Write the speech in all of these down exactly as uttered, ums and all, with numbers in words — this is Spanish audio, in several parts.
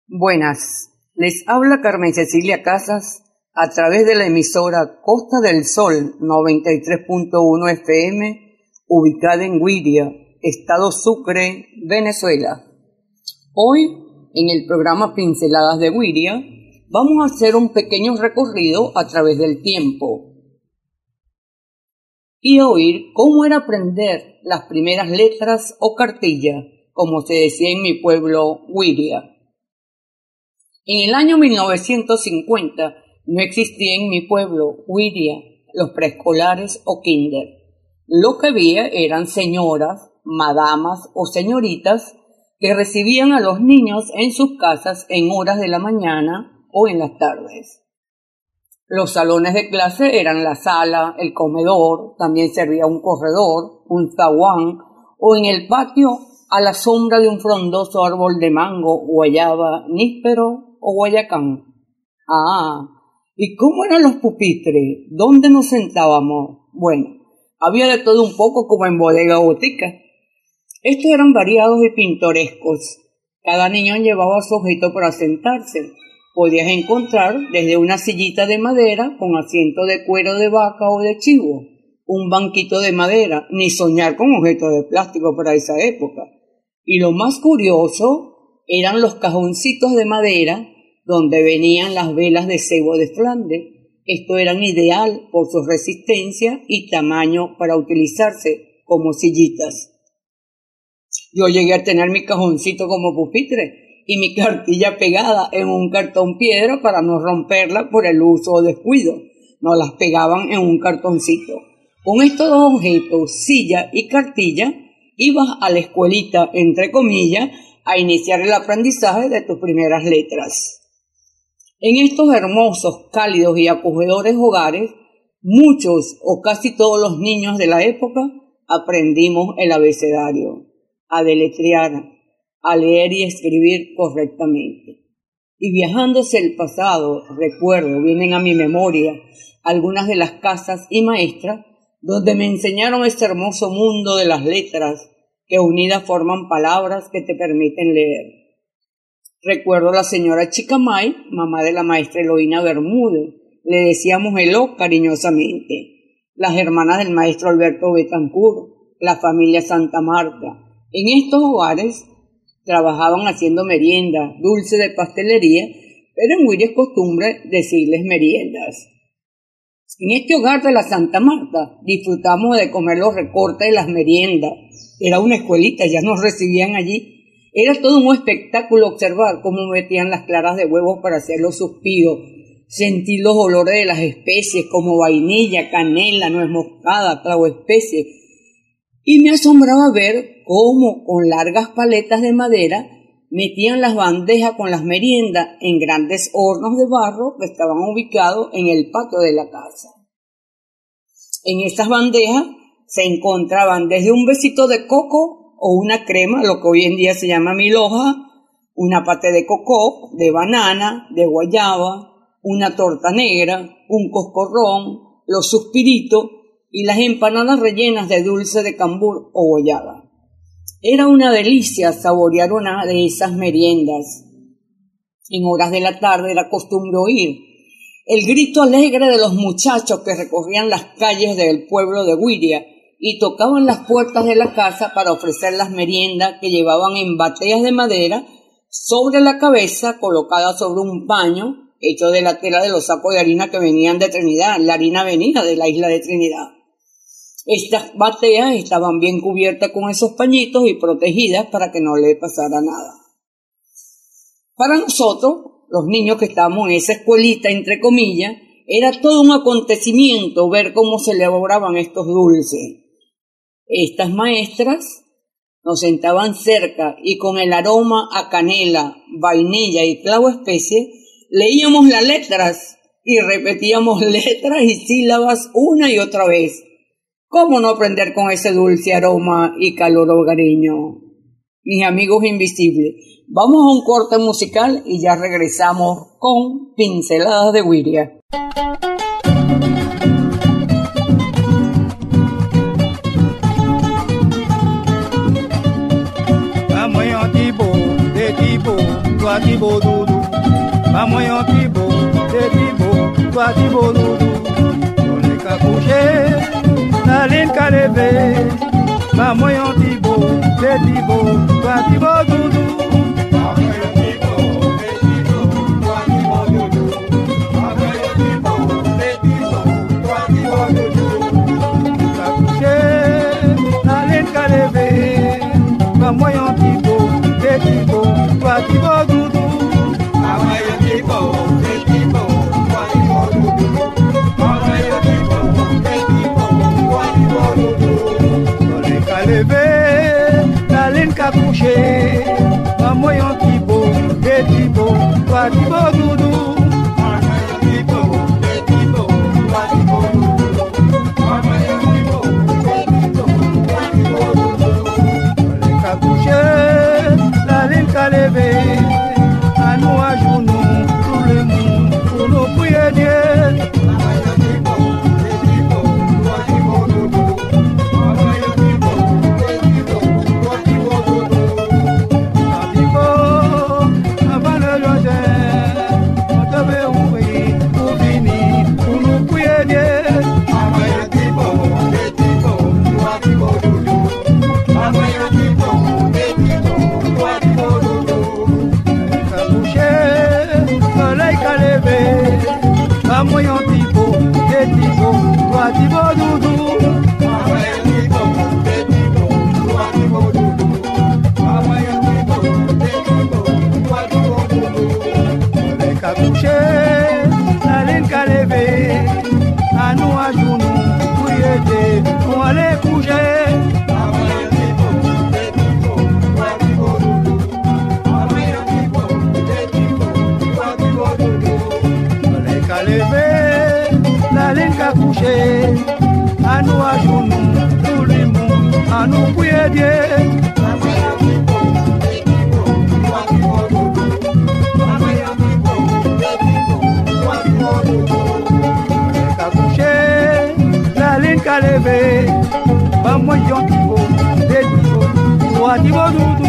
Buenas, les habla Carmen Cecilia Casas a través de la emisora Costa del Sol noventa y tres punto uno F M, ubicada en Güiria, Estado Sucre, Venezuela. Hoy, en el programa Pinceladas de Güiria, vamos a hacer un pequeño recorrido a través del tiempo y oír cómo era aprender las primeras letras o cartillas, como se decía en mi pueblo, Güiria. En el año mil novecientos cincuenta no existía en mi pueblo, Güiria, los preescolares o kinder. Lo que había eran señoras, madamas o señoritas que recibían a los niños en sus casas en horas de la mañana o en las tardes. Los salones de clase eran la sala, el comedor, también servía un corredor, un zaguán o en el patio a la sombra de un frondoso árbol de mango, guayaba, níspero o guayacán. Ah, ¿y cómo eran los pupitres? ¿Dónde nos sentábamos? Bueno, había de todo un poco como en bodega o botica. Estos eran variados y pintorescos. Cada niño llevaba su objeto para sentarse. Podías encontrar desde una sillita de madera con asiento de cuero de vaca o de chivo, un banquito de madera, ni soñar con objetos de plástico para esa época. Y lo más curioso eran los cajoncitos de madera donde venían las velas de cebo de Flandes. Esto eran ideal por su resistencia y tamaño para utilizarse como sillitas. Yo llegué a tener mi cajoncito como pupitre y mi cartilla pegada en un cartón piedra para no romperla por el uso o descuido. Nos las pegaban en un cartoncito. Con estos dos objetos, silla y cartilla, ibas a la escuelita, entre comillas, a iniciar el aprendizaje de tus primeras letras. En estos hermosos, cálidos y acogedores hogares, muchos o casi todos los niños de la época aprendimos el abecedario, a deletrear, a leer y escribir correctamente. Y viajando hacia el pasado, recuerdo, vienen a mi memoria algunas de las casas y maestras donde me enseñaron este hermoso mundo de las letras que unidas forman palabras que te permiten leer. Recuerdo a la señora Chicamay, mamá de la maestra Eloína Bermúdez. Le decíamos Eló cariñosamente. Las hermanas del maestro Alberto Betancourt, la familia Santa Marta. En estos hogares trabajaban haciendo merienda, dulce de pastelería, pero en Güiria es costumbre decirles meriendas. En este hogar de la Santa Marta disfrutamos de comer los recortes de las meriendas. Era una escuelita, ya nos recibían allí. Era todo un espectáculo observar cómo metían las claras de huevos para hacer los suspiros, sentir los olores de las especies como vainilla, canela, nuez moscada, clavo especie. Y me asombraba ver cómo con largas paletas de madera metían las bandejas con las meriendas en grandes hornos de barro que estaban ubicados en el patio de la casa. En esas bandejas se encontraban desde un besito de coco o una crema, lo que hoy en día se llama milhoja, una paté de cocó, de banana, de guayaba, una torta negra, un coscorrón, los suspiritos y las empanadas rellenas de dulce de cambur o guayaba. Era una delicia saborear una de esas meriendas. En horas de la tarde era costumbre oír el grito alegre de los muchachos que recorrían las calles del pueblo de Güiria y tocaban las puertas de la casa para ofrecer las meriendas que llevaban en bateas de madera sobre la cabeza, colocada sobre un paño hecho de la tela de los sacos de harina que venían de Trinidad. La harina venía de la isla de Trinidad. Estas bateas estaban bien cubiertas con esos pañitos y protegidas para que no le pasara nada. Para nosotros, los niños que estábamos en esa escuelita, entre comillas, era todo un acontecimiento ver cómo se elaboraban estos dulces. Estas maestras nos sentaban cerca y con el aroma a canela, vainilla y clavo especie, leíamos las letras y repetíamos letras y sílabas una y otra vez. ¿Cómo no aprender con ese dulce aroma y calor hogareño? Mis amigos invisibles, vamos a un corte musical y ya regresamos con Pinceladas de Güiria. Amanhã de boa, de boa, tibo doudou. Pas moyen tibo, c'est tibo, toi tibo doudou. On est qu'à coucher, la ligne qu'à lever. Pas moyen tibo, c'est tibo, toi tibo doudou. Moyen tipo, de tipo, toi tipo doudou. Moyen tipo, de tipo, toi tipo doudou. Moyen tipo, de tipo, toi tipo doudou. Soleil qu'a levé, la ligne qu'a couché. Moyen tipo, de tipo, toi tipo doudou. Moyen tipo, de tipo, toi tipo doudou. Moyen tipo, de tipo, toi tipo doudou. Coucher, la ligne qu'a levé, à nous à genoux, tout le monde, pour nous prier Dieu. Avant le jardin, on devait ouvrir pour venir, pour nous prier Dieu. Pas moyen tipo, de tipo, toi tipo doudou. Pas moyen tipo, de tipo, toi tipo doudou. Pas moyen tipo, de tipo, toi tipo doudou. Soleil qu'a couché, la ligne qu'a levé, à nous à genoux, pour y aider, pour aller coucher. Pas moyen tipo, de tipo, toi tipo doudou. Pas moyen tipo, de tipo, toi tipo doudou. Soleil qu'a levé, la ligne qu'a couché, à nous à genoux, tout le monde, à nous prier Dieu. Soleil qu'a couché, la ligne qu'a levé, pas moyen tipo, des tipo, trois tipo doudou.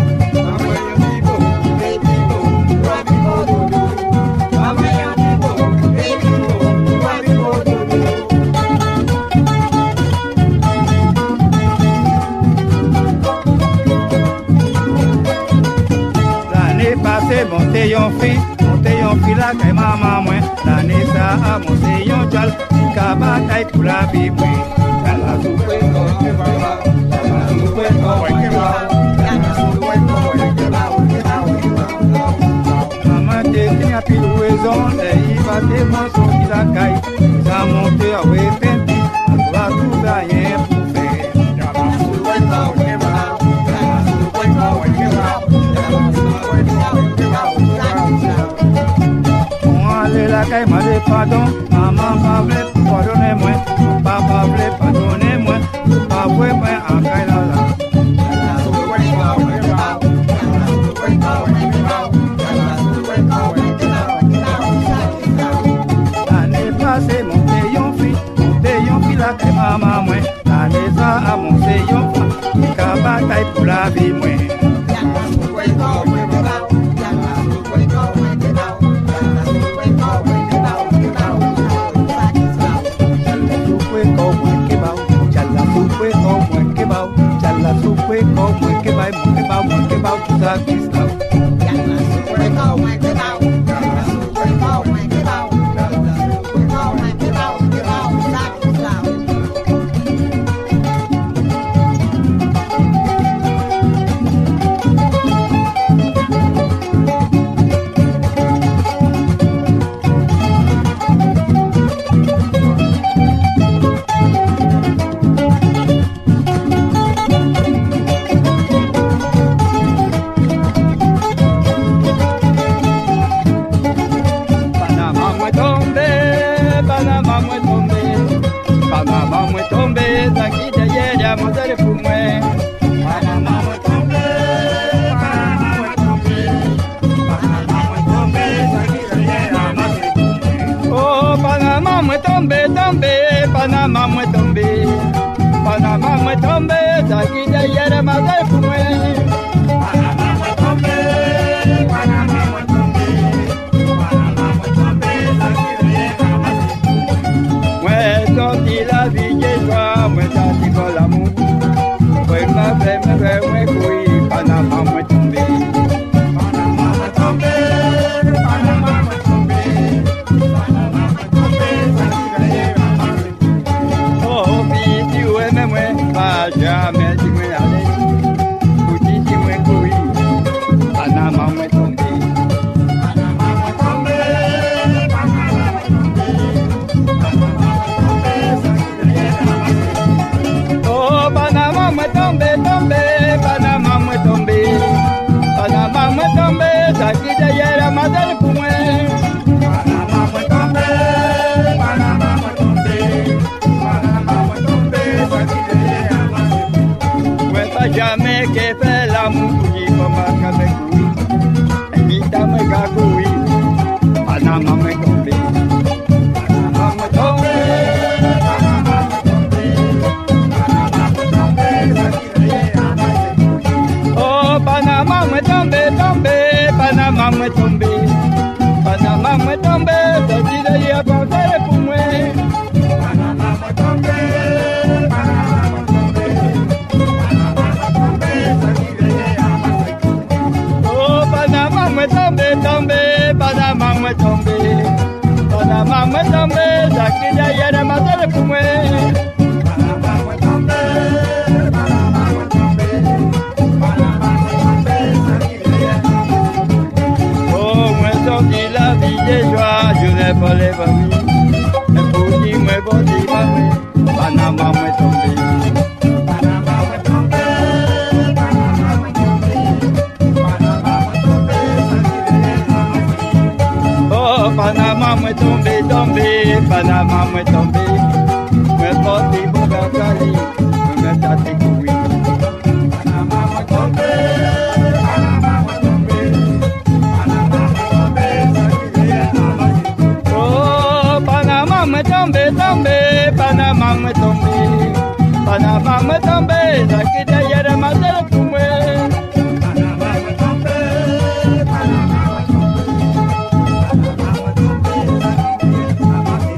Monte yon fi, monte yon fi la kay maman mwen. L'année ça a monte yon jal, ka bataille pour la vie mwen. Jala soupe ko kebaba, jala soupe ko kebaba, jala soupe ko kebaba. Maman te tient à pile raison, les y va te manson qui la caille. Ça monte à we penti, à toi tout rien pour faire. Jala soupe ko kebaba, jala soupe ko kebaba, jala soupe ko la caille m'a dit pardon, maman m'a voulu pardonner moi, papa voulu pardonner moi, papa voulu moi en caille là là. L'année passée mon téyon fit, mon téyon fit la caille maman moi, l'année ça a mon téyon fit, il a bataille pour la vie moi. Supe como es que va, que va, que va, que va, que está. Ya la supe como es que va, ya la supe como es que va, ya la supe como es que va, que va, que está. Panama mwe tombe, Panama mwe tombe, taki de yere ma de fumwe. Panama mwe tombe, Panama mwe yera madre pumue. Panamá fue tombe, Panamá fue tombe, Panamá fue tombe, sakire amase. Weta llame que fe la muji mama kame kui, evita me kakui. Panamá me tombe, Panamá me tombe, Panamá me tombe, Panamá me tombe, sakire amase. Oh, Panamá me tombe, tombe, Panamá me tombe, Panamá me tombe, sakire ya pantare pumue. Panamá me tombe, Panamá me tombe, Panamá me tombe, sakire amase. Oh, Panamá me tombe, tombe, Panamá me tombe, Panamá me tombe, sakire ya pantare pumue. Panamá me tombe, Panamá me tombe, Panamá me tombe, sakire. Oh, moi sorti la vie de joie, je n'ai pas les familles. Et pour qui me body mamé, Panamá me tombe, Panamá me tombe, Panamá me tombe, Panamá me tombe, sakire amase. Oh, Panamá me tombe, tombe, Panamá me tombe, me body boga kali, me tati kui. Panamá me tombe, Panamá me tombe, Panamá me tombe, sakire amase. Oh, Panamá me tombe, tombe, Panamá me tombe, Panamá me tombe, sakire yere madere pumue. Panamá me tombe, Panamá me tombe, Panamá me tombe, sakire amase.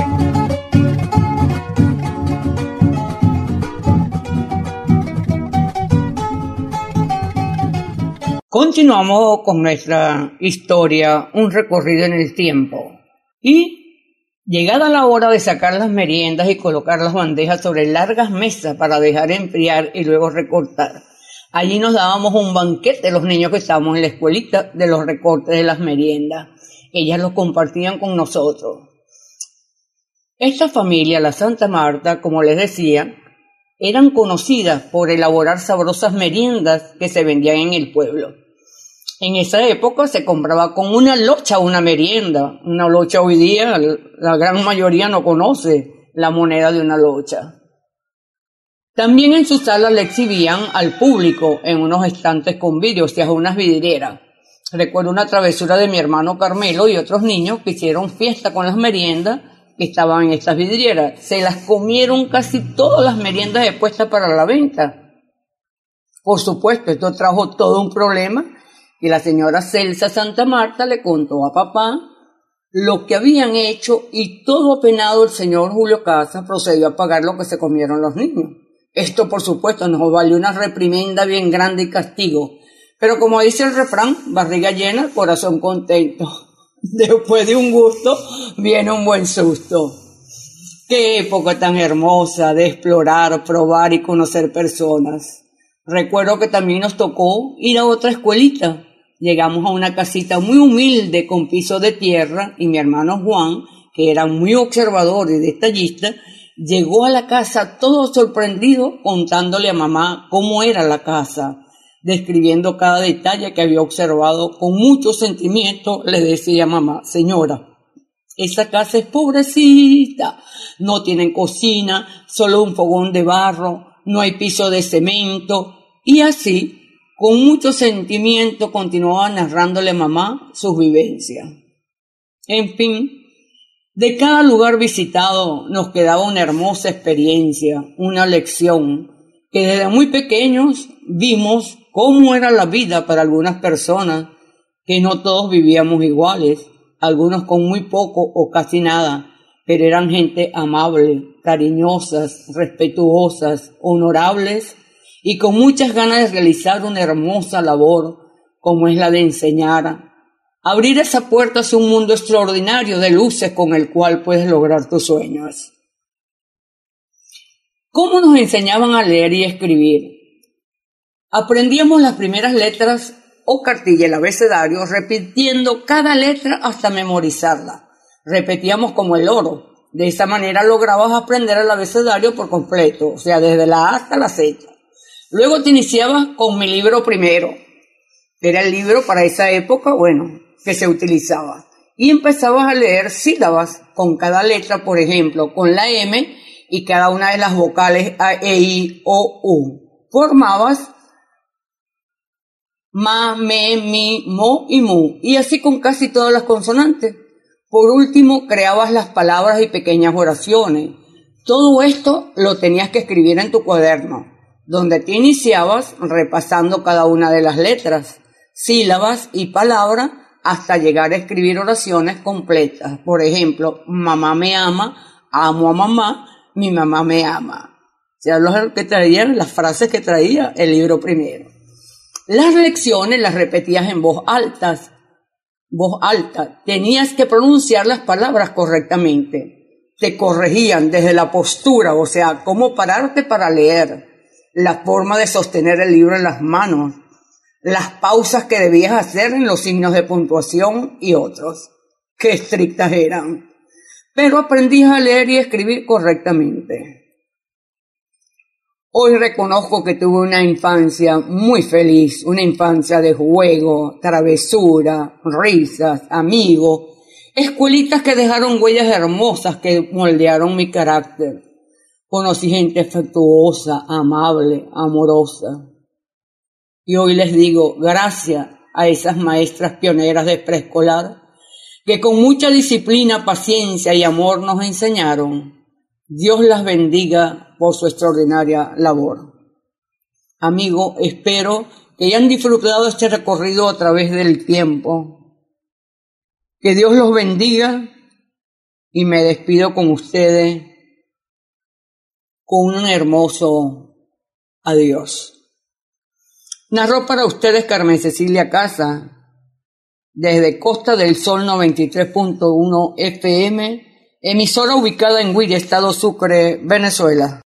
Continuamos con nuestra historia, un recorrido en el tiempo. Y llegada la hora de sacar las meriendas y colocar las bandejas sobre largas mesas para dejar enfriar y luego recortar. Allí nos dábamos un banquete los niños que estábamos en la escuelita de los recortes de las meriendas. Ellas los compartían con nosotros. Esta familia, la Santa Marta, como les decía, eran conocidas por elaborar sabrosas meriendas que se vendían en el pueblo. En esa época se compraba con una locha una merienda. Una locha hoy día, la gran mayoría no conoce la moneda de una locha. También en sus salas le exhibían al público en unos estantes con vidrio, o sea, unas vidrieras. Recuerdo una travesura de mi hermano Carmelo y otros niños que hicieron fiesta con las meriendas que estaban en estas vidrieras. Se las comieron casi todas las meriendas expuestas para la venta. Por supuesto, esto trajo todo un problema y la señora Celsa Santa Marta le contó a papá lo que habían hecho y todo apenado el señor Julio Casas procedió a pagar lo que se comieron los niños. Esto, por supuesto, nos valió una reprimenda bien grande y castigo. Pero como dice el refrán, barriga llena, corazón contento. Después de un gusto, viene un buen susto. Qué época tan hermosa de explorar, probar y conocer personas. Recuerdo que también nos tocó ir a otra escuelita. Llegamos a una casita muy humilde con piso de tierra y mi hermano Juan, que era muy observador y detallista, llegó a la casa todo sorprendido contándole a mamá cómo era la casa. Describiendo cada detalle que había observado con mucho sentimiento, le decía a mamá: señora, esa casa es pobrecita, no tienen cocina, solo un fogón de barro, no hay piso de cemento. Y así, con mucho sentimiento, continuaba narrándole a mamá sus vivencias. En fin, de cada lugar visitado nos quedaba una hermosa experiencia, una lección, que desde muy pequeños vimos cómo era la vida para algunas personas, que no todos vivíamos iguales, algunos con muy poco o casi nada, pero eran gente amable, cariñosas, respetuosas, honorables y con muchas ganas de realizar una hermosa labor como es la de enseñar, abrir esa puerta hacia un mundo extraordinario de luces con el cual puedes lograr tus sueños. ¿Cómo nos enseñaban a leer y escribir? Aprendíamos las primeras letras o cartilla, el abecedario, repitiendo cada letra hasta memorizarla. Repetíamos como el loro. De esa manera lograbas aprender el abecedario por completo, o sea, desde la A hasta la Z. Luego te iniciabas con mi libro primero. Era el libro para esa época, bueno, que se utilizaba. Y empezabas a leer sílabas con cada letra, por ejemplo, con la M y cada una de las vocales A, E, I, O, U. Formabas ma, me, mi, mo y mu, y así con casi todas las consonantes. Por último, creabas las palabras y pequeñas oraciones. Todo esto lo tenías que escribir en tu cuaderno, donde te iniciabas repasando cada una de las letras, sílabas y palabras, hasta llegar a escribir oraciones completas. Por ejemplo, mamá me ama, amo a mamá, mi mamá me ama. O sea, los que traían, las frases que traía el libro primero. Las lecciones las repetías en voz alta, voz alta. Tenías que pronunciar las palabras correctamente. Te corregían desde la postura, o sea, cómo pararte para leer, la forma de sostener el libro en las manos, las pausas que debías hacer en los signos de puntuación y otros. Qué estrictas eran. Pero aprendías a leer y escribir correctamente. Hoy reconozco que tuve una infancia muy feliz, una infancia de juego, travesura, risas, amigos, escuelitas que dejaron huellas hermosas que moldearon mi carácter. Conocí gente afectuosa, amable, amorosa. Y hoy les digo, gracias a esas maestras pioneras de preescolar, que con mucha disciplina, paciencia y amor nos enseñaron. Dios las bendiga por su extraordinaria labor. Amigo, espero que hayan disfrutado este recorrido a través del tiempo. Que Dios los bendiga y me despido con ustedes con un hermoso adiós. Narró para ustedes Carmen Cecilia Casa desde Costa del Sol noventa y tres punto uno F M, emisora ubicada en Huila, Estado Sucre, Venezuela.